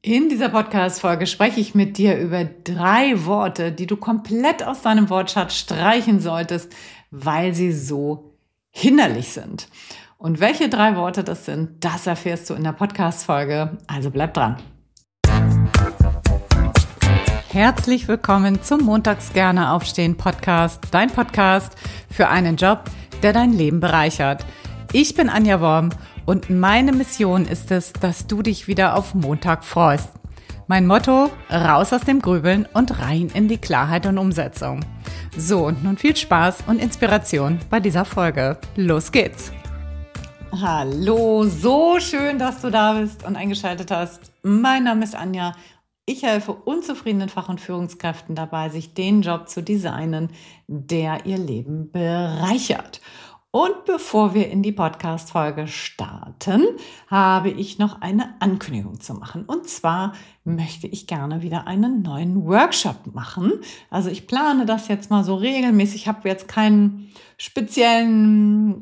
In dieser Podcast-Folge spreche ich mit dir über 3 Worte, die du komplett aus deinem Wortschatz streichen solltest, weil sie so hinderlich sind. Und welche 3 Worte das sind, das erfährst du in der Podcast-Folge. Also bleib dran. Herzlich willkommen zum Montags gerne aufstehen Podcast, dein Podcast für einen Job, der dein Leben bereichert. Ich bin Anja Worm. Und meine Mission ist es, dass du dich wieder auf Montag freust. Mein Motto: raus aus dem Grübeln und rein in die Klarheit und Umsetzung. So, und nun viel Spaß und Inspiration bei dieser Folge. Los geht's! Hallo, so schön, dass du da bist und eingeschaltet hast. Mein Name ist Anja. Ich helfe unzufriedenen Fach- und Führungskräften dabei, sich den Job zu designen, der ihr Leben bereichert. Und bevor wir in die Podcast-Folge starten, habe ich noch eine Ankündigung zu machen. Und zwar möchte ich gerne wieder einen neuen Workshop machen. Also ich plane das jetzt mal so regelmäßig. Ich habe jetzt kein spezielles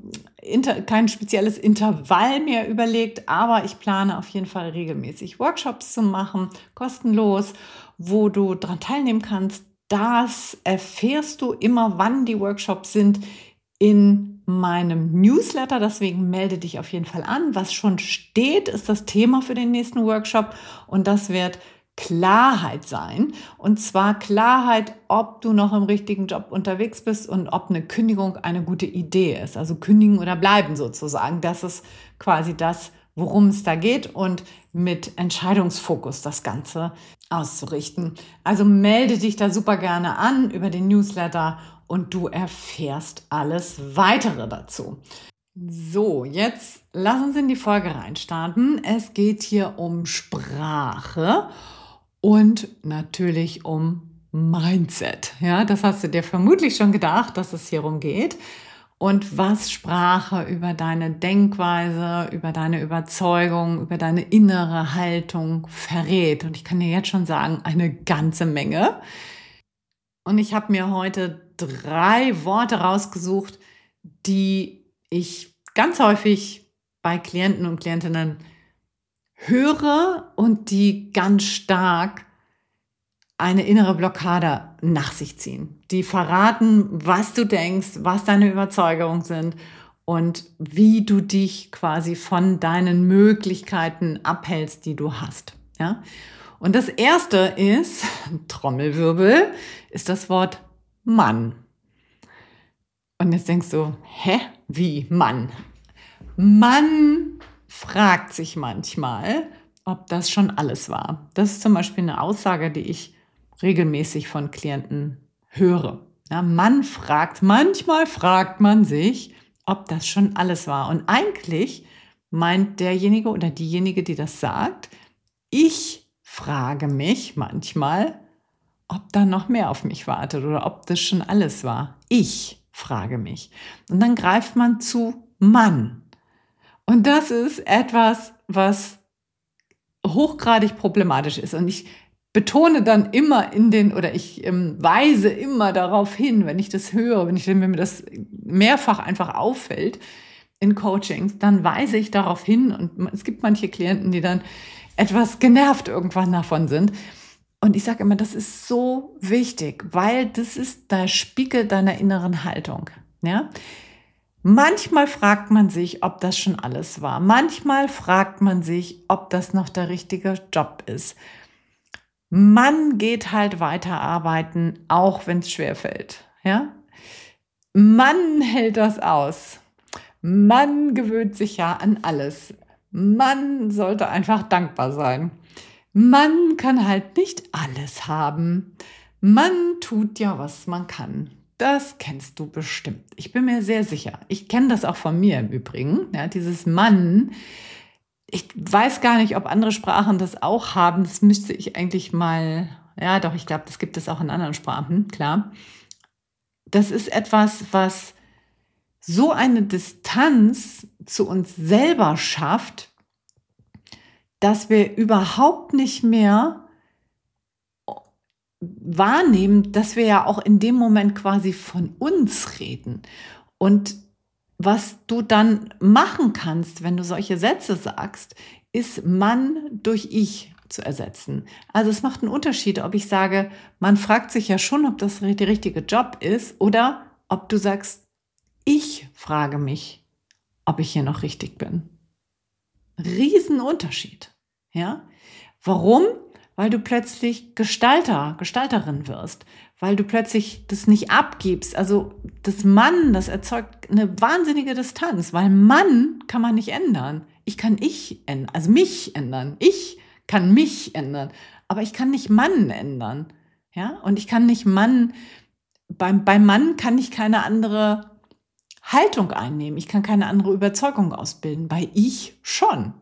Intervall mehr überlegt, aber ich plane auf jeden Fall regelmäßig Workshops zu machen, kostenlos, wo du daran teilnehmen kannst. Das erfährst du immer, wann die Workshops sind, in meinem Newsletter, deswegen melde dich auf jeden Fall an. Was schon steht, ist das Thema für den nächsten Workshop und das wird Klarheit sein. Und zwar Klarheit, ob du noch im richtigen Job unterwegs bist und ob eine Kündigung eine gute Idee ist. Also kündigen oder bleiben sozusagen. Das ist quasi das, worum es da geht und mit Entscheidungsfokus das Ganze auszurichten. Also melde dich da super gerne an über den Newsletter und du erfährst alles Weitere dazu. So, jetzt lass uns in die Folge reinstarten. Es geht hier um Sprache und natürlich um Mindset. Ja, das hast du dir vermutlich schon gedacht, dass es hierum geht. Und was Sprache über deine Denkweise, über deine Überzeugung, über deine innere Haltung verrät. Und ich kann dir jetzt schon sagen, eine ganze Menge. Und ich habe mir heute 3 Worte rausgesucht, die ich ganz häufig bei Klienten und Klientinnen höre und die ganz stark eine innere Blockade nach sich ziehen. Die verraten, was du denkst, was deine Überzeugungen sind und wie du dich quasi von deinen Möglichkeiten abhältst, die du hast. Ja? Und das erste ist, Trommelwirbel, ist das Wort Mann. Und jetzt denkst du, wie Mann? Man fragt sich manchmal, ob das schon alles war. Das ist zum Beispiel eine Aussage, die ich regelmäßig von Klienten höre. Ja, manchmal fragt man sich, ob das schon alles war. Und eigentlich meint derjenige oder diejenige, die das sagt, ich frage mich manchmal, ob da noch mehr auf mich wartet oder ob das schon alles war. Ich frage mich. Und dann greift man zu Mann. Und das ist etwas, was hochgradig problematisch ist. Und ich betone dann immer ich weise immer darauf hin, wenn ich das höre, wenn mir das mehrfach einfach auffällt in Coachings, dann weise ich darauf hin und es gibt manche Klienten, die dann etwas genervt irgendwann davon sind. Und ich sage immer, das ist so wichtig, weil das ist der Spiegel deiner inneren Haltung. Ja? Manchmal fragt man sich, ob das schon alles war. Manchmal fragt man sich, ob das noch der richtige Job ist. Man geht halt weiterarbeiten, auch wenn es schwerfällt. Ja? Man hält das aus. Man gewöhnt sich ja an alles. Man sollte einfach dankbar sein. Man kann halt nicht alles haben. Man tut ja, was man kann. Das kennst du bestimmt. Ich bin mir sehr sicher. Ich kenne das auch von mir im Übrigen. Ja, dieses Mann. Ich weiß gar nicht, ob andere Sprachen das auch haben. Das müsste ich eigentlich mal, ja doch, ich glaube, das gibt es auch in anderen Sprachen, klar. Das ist etwas, was so eine Distanz zu uns selber schafft, dass wir überhaupt nicht mehr wahrnehmen, dass wir ja auch in dem Moment quasi von uns reden. Und was du dann machen kannst, wenn du solche Sätze sagst, ist Mann durch Ich zu ersetzen. Also es macht einen Unterschied, ob ich sage, man fragt sich ja schon, ob das der richtige Job ist oder ob du sagst, ich frage mich, ob ich hier noch richtig bin. Riesenunterschied. Ja? Warum? Weil du plötzlich Gestalterin wirst, weil du plötzlich das nicht abgibst. Also das Mann, das erzeugt eine wahnsinnige Distanz, weil Mann kann man nicht ändern. Ich kann mich ändern. Ich kann mich ändern, aber ich kann nicht Mann ändern. Ja? Und ich kann nicht beim Mann kann ich keine andere Haltung einnehmen. Ich kann keine andere Überzeugung ausbilden. Bei ich schon.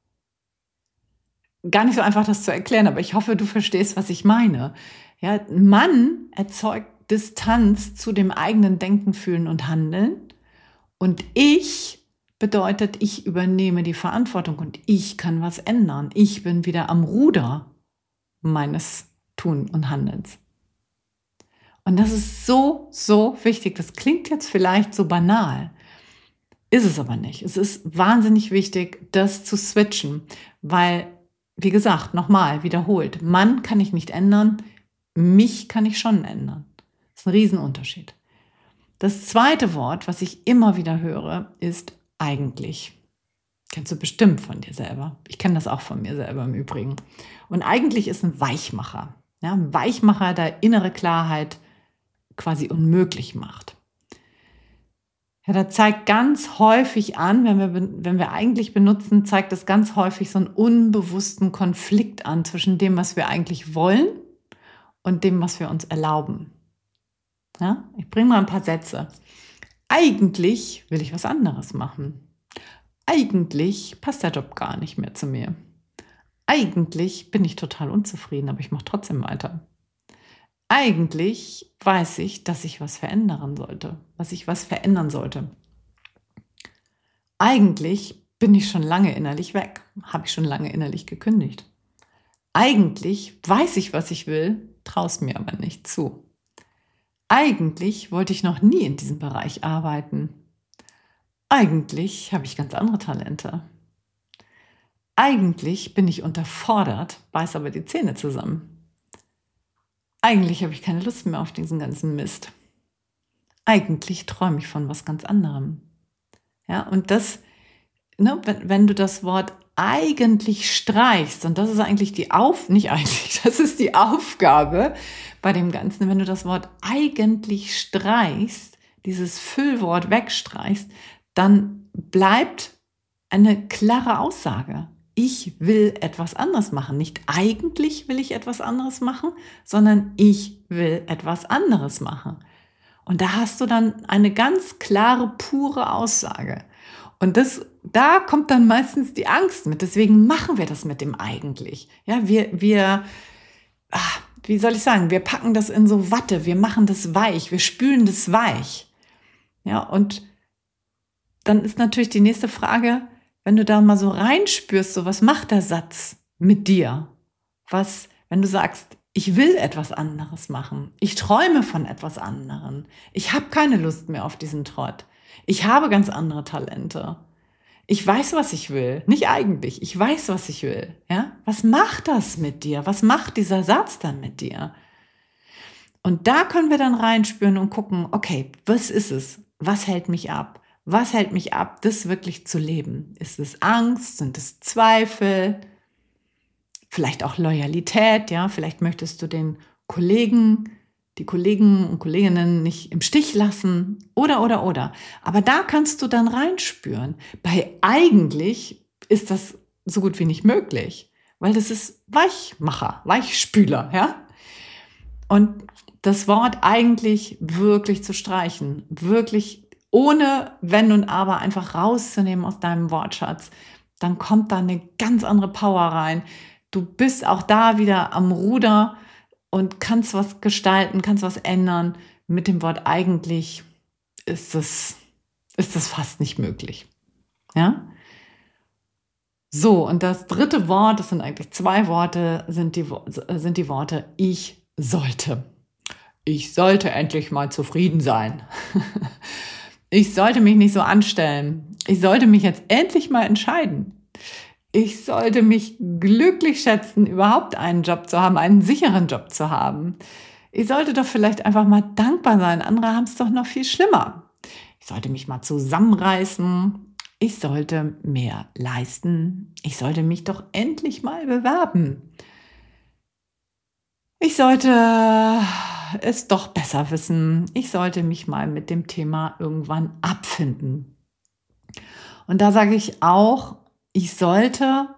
Gar nicht so einfach, das zu erklären, aber ich hoffe, du verstehst, was ich meine. Ja, Mann erzeugt Distanz zu dem eigenen Denken, Fühlen und Handeln. Und ich bedeutet, ich übernehme die Verantwortung und ich kann was ändern. Ich bin wieder am Ruder meines Tun und Handelns. Und das ist so, so wichtig. Das klingt jetzt vielleicht so banal, ist es aber nicht. Es ist wahnsinnig wichtig, das zu switchen, weil, wie gesagt, nochmal, wiederholt, Mann kann ich nicht ändern, mich kann ich schon ändern. Das ist ein Riesenunterschied. Das zweite Wort, was ich immer wieder höre, ist eigentlich. Kennst du bestimmt von dir selber. Ich kenne das auch von mir selber im Übrigen. Und eigentlich ist ein Weichmacher. Ja, ein Weichmacher, der innere Klarheit quasi unmöglich macht. Ja, da zeigt ganz häufig an, wenn wir eigentlich benutzen, zeigt es ganz häufig so einen unbewussten Konflikt an zwischen dem, was wir eigentlich wollen und dem, was wir uns erlauben. Ja, ich bringe mal ein paar Sätze. Eigentlich will ich was anderes machen. Eigentlich passt der Job gar nicht mehr zu mir. Eigentlich bin ich total unzufrieden, aber ich mache trotzdem weiter. Eigentlich weiß ich, dass ich was verändern sollte, Eigentlich bin ich schon lange innerlich weg, habe ich schon lange innerlich gekündigt. Eigentlich weiß ich, was ich will, traue es mir aber nicht zu. Eigentlich wollte ich noch nie in diesem Bereich arbeiten. Eigentlich habe ich ganz andere Talente. Eigentlich bin ich unterfordert, beiß aber die Zähne zusammen. Eigentlich habe ich keine Lust mehr auf diesen ganzen Mist. Eigentlich träume ich von was ganz anderem. Ja, und das, wenn du das Wort eigentlich streichst, und das ist eigentlich das ist die Aufgabe bei dem Ganzen, wenn du das Wort eigentlich streichst, dieses Füllwort wegstreichst, dann bleibt eine klare Aussage. Ich will etwas anderes machen. Nicht eigentlich will ich etwas anderes machen, sondern ich will etwas anderes machen. Und da hast du dann eine ganz klare, pure Aussage. Und da kommt dann meistens die Angst mit. Deswegen machen wir das mit dem eigentlich. Ja, wie soll ich sagen, wir packen das in so Watte, wir machen das weich, wir spülen das weich. Ja, und dann ist natürlich die nächste Frage, wenn du da mal so reinspürst, so was macht der Satz mit dir? Wenn du sagst, ich will etwas anderes machen, ich träume von etwas anderem, ich habe keine Lust mehr auf diesen Trott, ich habe ganz andere Talente, ich weiß, was ich will, nicht eigentlich, ich weiß, was ich will. Ja? Was macht das mit dir? Was macht dieser Satz dann mit dir? Und da können wir dann reinspüren und gucken, okay, was ist es? Was hält mich ab? Was hält mich ab, das wirklich zu leben? Ist es Angst? Sind es Zweifel? Vielleicht auch Loyalität, ja? Vielleicht möchtest du die Kollegen und Kolleginnen nicht im Stich lassen oder. Aber da kannst du dann reinspüren. Bei eigentlich ist das so gut wie nicht möglich, weil das ist Weichmacher, Weichspüler, ja? Und das Wort eigentlich wirklich zu streichen, wirklich ohne Wenn und Aber einfach rauszunehmen aus deinem Wortschatz, dann kommt da eine ganz andere Power rein. Du bist auch da wieder am Ruder und kannst was gestalten, kannst was ändern. Mit dem Wort eigentlich ist das fast nicht möglich. Ja? So, und das dritte Wort, das sind eigentlich 2 Worte, sind die Worte ich sollte. Ich sollte endlich mal zufrieden sein. Ich sollte mich nicht so anstellen. Ich sollte mich jetzt endlich mal entscheiden. Ich sollte mich glücklich schätzen, überhaupt einen Job zu haben, einen sicheren Job zu haben. Ich sollte doch vielleicht einfach mal dankbar sein. Andere haben es doch noch viel schlimmer. Ich sollte mich mal zusammenreißen. Ich sollte mehr leisten. Ich sollte mich doch endlich mal bewerben. Ich sollte es doch besser wissen. Ich sollte mich mal mit dem Thema irgendwann abfinden. Und da sage ich auch, ich sollte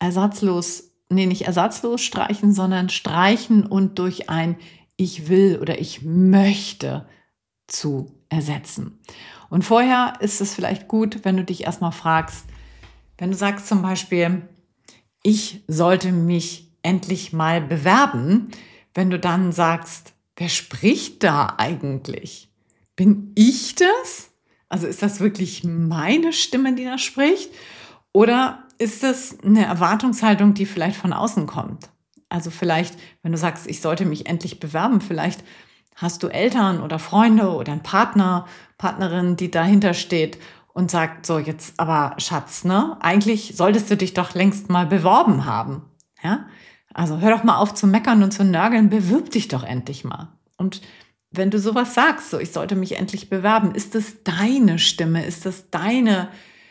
nicht ersatzlos streichen, sondern streichen und durch ein Ich will oder ich möchte zu ersetzen. Und vorher ist es vielleicht gut, wenn du dich erstmal fragst, wenn du sagst zum Beispiel, ich sollte mich endlich mal bewerben, wenn du dann sagst, wer spricht da eigentlich? Bin ich das? Also ist das wirklich meine Stimme, die da spricht? Oder ist das eine Erwartungshaltung, die vielleicht von außen kommt? Also vielleicht, wenn du sagst, ich sollte mich endlich bewerben, vielleicht hast du Eltern oder Freunde oder einen Partner, Partnerin, die dahinter steht und sagt, so jetzt aber Schatz, ne? Eigentlich solltest du dich doch längst mal beworben haben. Ja? Also hör doch mal auf zu meckern und zu nörgeln, bewirb dich doch endlich mal. Und wenn du sowas sagst, so ich sollte mich endlich bewerben, ist das deine Stimme? Ist das deine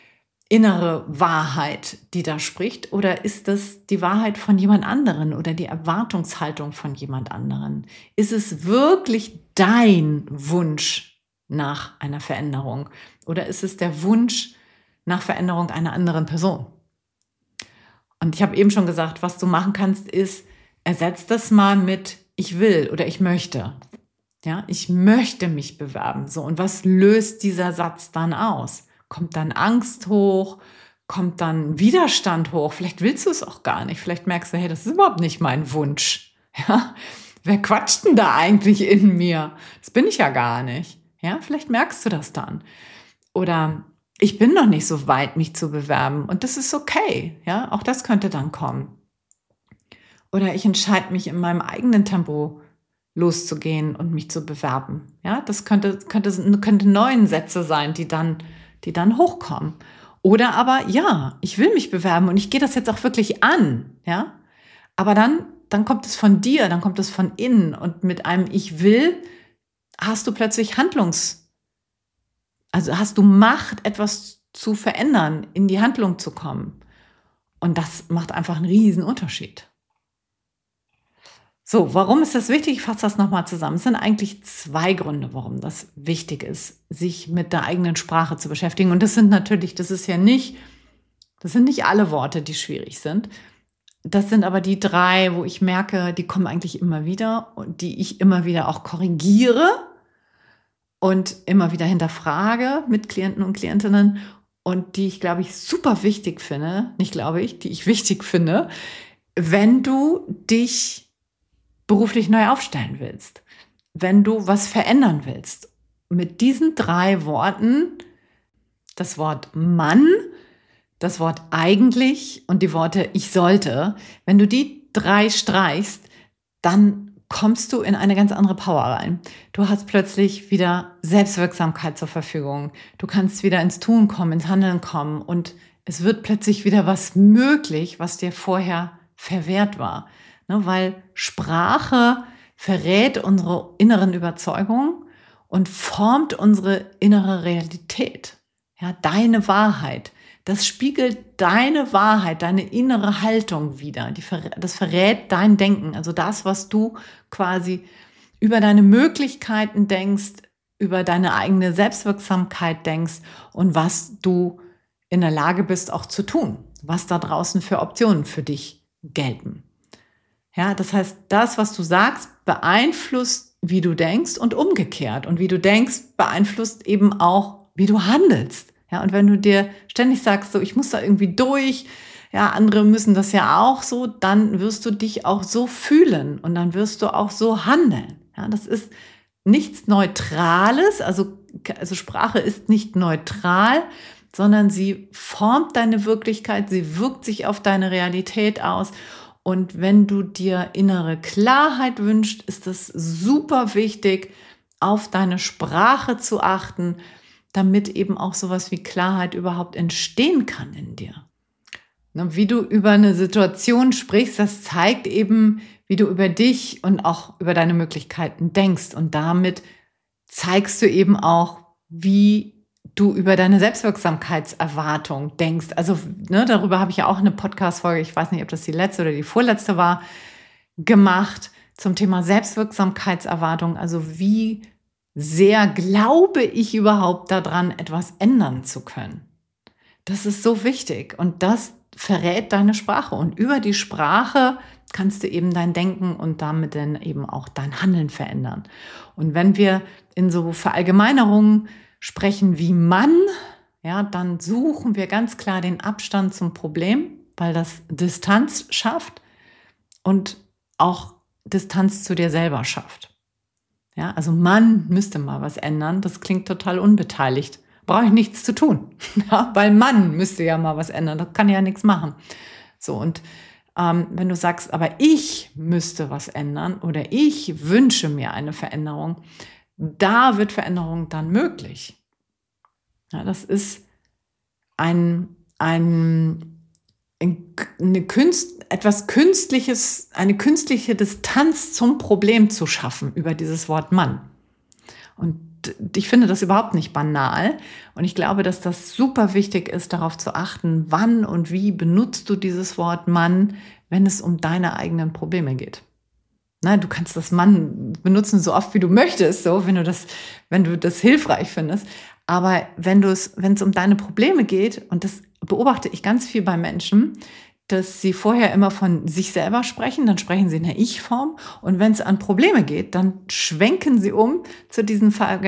innere Wahrheit, die da spricht? Oder ist das die Wahrheit von jemand anderen oder die Erwartungshaltung von jemand anderen? Ist es wirklich dein Wunsch nach einer Veränderung? Oder ist es der Wunsch nach Veränderung einer anderen Person? Und ich habe eben schon gesagt, was du machen kannst, ist, ersetz das mal mit ich will oder ich möchte. Ja, ich möchte mich bewerben. So, und was löst dieser Satz dann aus? Kommt dann Angst hoch? Kommt dann Widerstand hoch? Vielleicht willst du es auch gar nicht. Vielleicht merkst du, hey, das ist überhaupt nicht mein Wunsch. Ja, wer quatscht denn da eigentlich in mir? Das bin ich ja gar nicht. Ja, vielleicht merkst du das dann. Oder ich bin noch nicht so weit, mich zu bewerben. Und das ist okay. Ja, auch das könnte dann kommen. Oder ich entscheide mich in meinem eigenen Tempo loszugehen und mich zu bewerben. Ja, das könnte neuen Sätze sein, die dann hochkommen. Oder aber, ja, ich will mich bewerben und ich gehe das jetzt auch wirklich an. Ja, aber dann kommt es von dir, dann kommt es von innen und mit einem Ich will hast du plötzlich also hast du Macht, etwas zu verändern, in die Handlung zu kommen. Und das macht einfach einen riesen Unterschied. So, warum ist das wichtig? Ich fasse das nochmal zusammen. Es sind eigentlich 2 Gründe, warum das wichtig ist, sich mit der eigenen Sprache zu beschäftigen. Und das sind nicht alle Worte, die schwierig sind. Das sind aber die 3, wo ich merke, die kommen eigentlich immer wieder und die ich immer wieder auch korrigiere und immer wieder hinterfrage mit Klienten und Klientinnen und die ich, glaube ich, super wichtig finde, die ich wichtig finde, wenn du dich beruflich neu aufstellen willst, wenn du was verändern willst. Mit diesen 3 Worten, das Wort Mann, das Wort eigentlich und die Worte ich sollte, wenn du die 3 streichst, dann kommst du in eine ganz andere Power rein. Du hast plötzlich wieder Selbstwirksamkeit zur Verfügung. Du kannst wieder ins Tun kommen, ins Handeln kommen und es wird plötzlich wieder was möglich, was dir vorher verwehrt war. Ne, weil Sprache verrät unsere inneren Überzeugungen und formt unsere innere Realität. Ja, deine Wahrheit. Das spiegelt deine Wahrheit, deine innere Haltung wider. Das verrät dein Denken, also das, was du quasi über deine Möglichkeiten denkst, über deine eigene Selbstwirksamkeit denkst und was du in der Lage bist auch zu tun, was da draußen für Optionen für dich gelten. Ja, das heißt, das, was du sagst, beeinflusst, wie du denkst und umgekehrt. Und wie du denkst, beeinflusst eben auch, wie du handelst. Ja, und wenn du dir ständig sagst, so, ich muss da irgendwie durch, ja, andere müssen das ja auch so, dann wirst du dich auch so fühlen und dann wirst du auch so handeln. Ja, das ist nichts Neutrales, also Sprache ist nicht neutral, sondern sie formt deine Wirklichkeit, sie wirkt sich auf deine Realität aus. Und wenn du dir innere Klarheit wünschst, ist es super wichtig, auf deine Sprache zu achten, damit eben auch sowas wie Klarheit überhaupt entstehen kann in dir. Ne, wie du über eine Situation sprichst, das zeigt eben, wie du über dich und auch über deine Möglichkeiten denkst. Und damit zeigst du eben auch, wie du über deine Selbstwirksamkeitserwartung denkst. Also, ne, darüber habe ich ja auch eine Podcast-Folge, ich weiß nicht, ob das die letzte oder die vorletzte war, gemacht zum Thema Selbstwirksamkeitserwartung. Also, wie sehr glaube ich überhaupt daran, etwas ändern zu können? Das ist so wichtig und das verrät deine Sprache. Und über die Sprache kannst du eben dein Denken und damit dann eben auch dein Handeln verändern. Und wenn wir in so Verallgemeinerungen sprechen wie Mann, ja, dann suchen wir ganz klar den Abstand zum Problem, weil das Distanz schafft und auch Distanz zu dir selber schafft. Ja, also Mann müsste mal was ändern. Das klingt total unbeteiligt. Brauche ich nichts zu tun, ja, weil Mann müsste ja mal was ändern. Das kann ja nichts machen. So, und wenn du sagst, aber ich müsste was ändern oder ich wünsche mir eine Veränderung, da wird Veränderung dann möglich. Ja, das ist etwas Künstliches, eine künstliche Distanz zum Problem zu schaffen über dieses Wort Mann. Und ich finde das überhaupt nicht banal. Und ich glaube, dass das super wichtig ist, darauf zu achten, wann und wie benutzt du dieses Wort Mann, wenn es um deine eigenen Probleme geht. Na, du kannst das Mann benutzen so oft, wie du möchtest, so, wenn du das hilfreich findest. Aber wenn es um deine Probleme geht, und das beobachte ich ganz viel bei Menschen, dass sie vorher immer von sich selber sprechen, dann sprechen sie in der Ich-Form und wenn es an Probleme geht, dann schwenken sie um zu diesem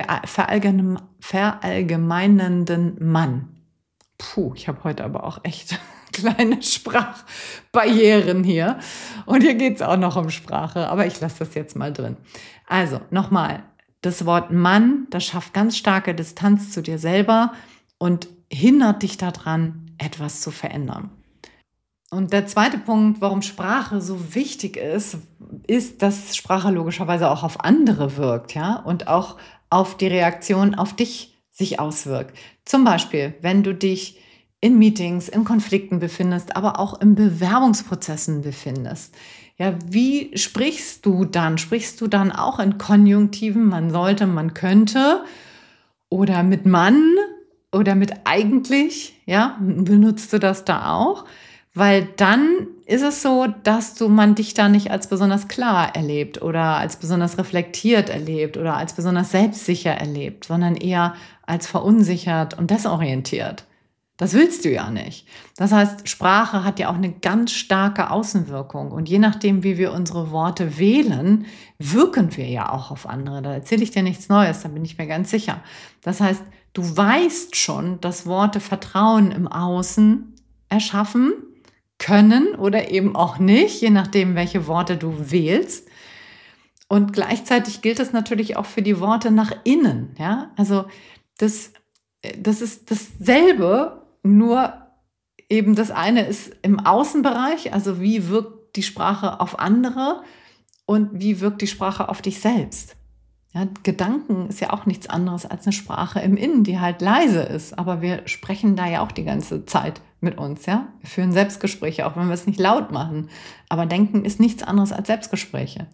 verallgemeinernden Mann. Puh, ich habe heute aber auch echt kleine Sprachbarrieren hier und hier geht es auch noch um Sprache, aber ich lasse das jetzt mal drin. Also nochmal, das Wort Mann, das schafft ganz starke Distanz zu dir selber und hindert dich daran, etwas zu verändern. Und der zweite Punkt, warum Sprache so wichtig ist, dass Sprache logischerweise auch auf andere wirkt, ja, und auch auf die Reaktion auf dich sich auswirkt. Zum Beispiel, wenn du dich in Meetings, in Konflikten befindest, aber auch in Bewerbungsprozessen befindest. Ja, wie sprichst du dann? Sprichst du dann auch in Konjunktiven, man sollte, man könnte oder mit Mann oder mit eigentlich, ja, benutzt du das da auch? Weil dann ist es so, dass man dich da nicht als besonders klar erlebt oder als besonders reflektiert erlebt oder als besonders selbstsicher erlebt, sondern eher als verunsichert und desorientiert. Das willst du ja nicht. Das heißt, Sprache hat ja auch eine ganz starke Außenwirkung. Und je nachdem, wie wir unsere Worte wählen, wirken wir ja auch auf andere. Da erzähle ich dir nichts Neues, da bin ich mir ganz sicher. Das heißt, du weißt schon, dass Worte Vertrauen im Außen erschaffen können oder eben auch nicht, je nachdem, welche Worte du wählst. Und gleichzeitig gilt das natürlich auch für die Worte nach innen. Ja? Also das ist dasselbe, nur eben das eine ist im Außenbereich, also wie wirkt die Sprache auf andere und wie wirkt die Sprache auf dich selbst. Ja, Gedanken ist ja auch nichts anderes als eine Sprache im Innen, die halt leise ist. Aber wir sprechen da ja auch die ganze Zeit mit uns. Ja? Wir führen Selbstgespräche, auch wenn wir es nicht laut machen. Aber Denken ist nichts anderes als Selbstgespräche.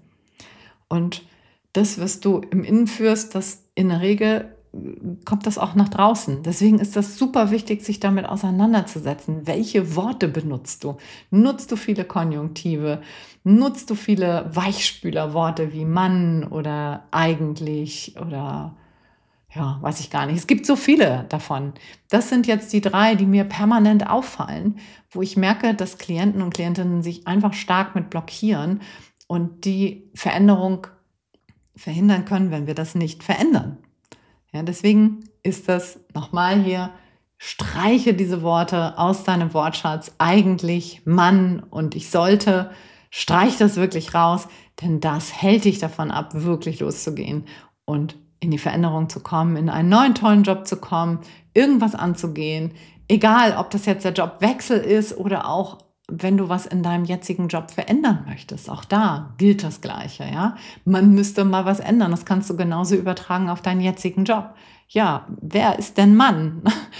Und das, was du im Innen führst, das in der Regel kommt das auch nach draußen. Deswegen ist das super wichtig, sich damit auseinanderzusetzen. Welche Worte benutzt du? Nutzt du viele Konjunktive? Nutzt du viele Weichspülerworte wie Mann oder eigentlich oder ja, weiß ich gar nicht. Es gibt so viele davon. Das sind jetzt die 3, die mir permanent auffallen, wo ich merke, dass Klienten und Klientinnen sich einfach stark mit blockieren und die Veränderung verhindern können, wenn wir das nicht verändern. Ja, deswegen ist das nochmal hier, streiche diese Worte aus deinem Wortschatz, eigentlich Mann und ich sollte, streich das wirklich raus, denn das hält dich davon ab, wirklich loszugehen und in die Veränderung zu kommen, in einen neuen tollen Job zu kommen, irgendwas anzugehen, egal ob das jetzt der Jobwechsel ist oder auch wenn du was in deinem jetzigen Job verändern möchtest. Auch da gilt das Gleiche. Ja? Man müsste mal was ändern. Das kannst du genauso übertragen auf deinen jetzigen Job. Ja, wer ist denn Mann?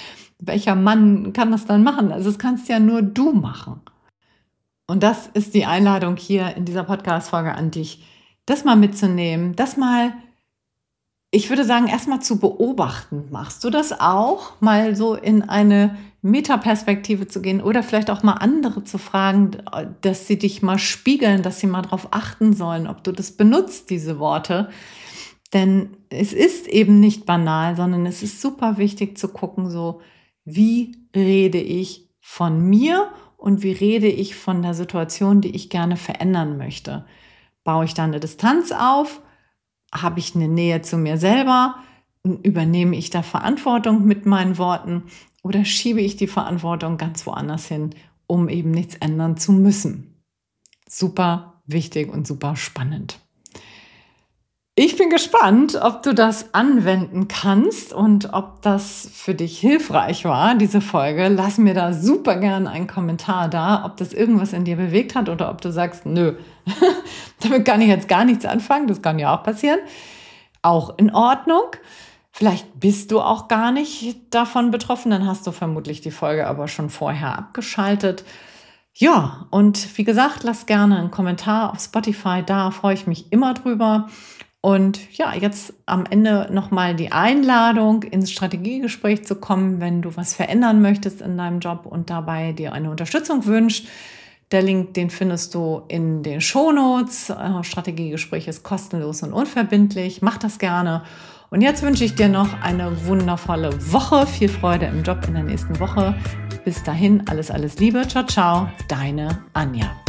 welcher Mann kann das dann machen? Also das kannst ja nur du machen. Und das ist die Einladung hier in dieser Podcast-Folge an dich, das mal mitzunehmen, das mal, ich würde sagen, erstmal zu beobachten. Machst du das auch? Mal so in eine Metaperspektive zu gehen oder vielleicht auch mal andere zu fragen, dass sie dich mal spiegeln, dass sie mal darauf achten sollen, ob du das benutzt, diese Worte. Denn es ist eben nicht banal, sondern es ist super wichtig zu gucken, so wie rede ich von mir und wie rede ich von der Situation, die ich gerne verändern möchte. Baue ich da eine Distanz auf? Habe ich eine Nähe zu mir selber? Übernehme ich da Verantwortung mit meinen Worten? Oder schiebe ich die Verantwortung ganz woanders hin, um eben nichts ändern zu müssen? Super wichtig und super spannend. Ich bin gespannt, ob du das anwenden kannst und ob das für dich hilfreich war, diese Folge. Lass mir da super gerne einen Kommentar da, ob das irgendwas in dir bewegt hat oder ob du sagst, nö, damit kann ich jetzt gar nichts anfangen. Das kann ja auch passieren. Auch in Ordnung. Vielleicht bist du auch gar nicht davon betroffen, dann hast du vermutlich die Folge aber schon vorher abgeschaltet. Ja, und wie gesagt, lass gerne einen Kommentar auf Spotify, da freue ich mich immer drüber. Und ja, jetzt am Ende nochmal die Einladung, ins Strategiegespräch zu kommen, wenn du was verändern möchtest in deinem Job und dabei dir eine Unterstützung wünschst. Der Link, den findest du in den Shownotes. Strategiegespräch ist kostenlos und unverbindlich. Mach das gerne. Und jetzt wünsche ich dir noch eine wundervolle Woche. Viel Freude im Job in der nächsten Woche. Bis dahin, alles Liebe. Ciao, ciao. Deine Anja.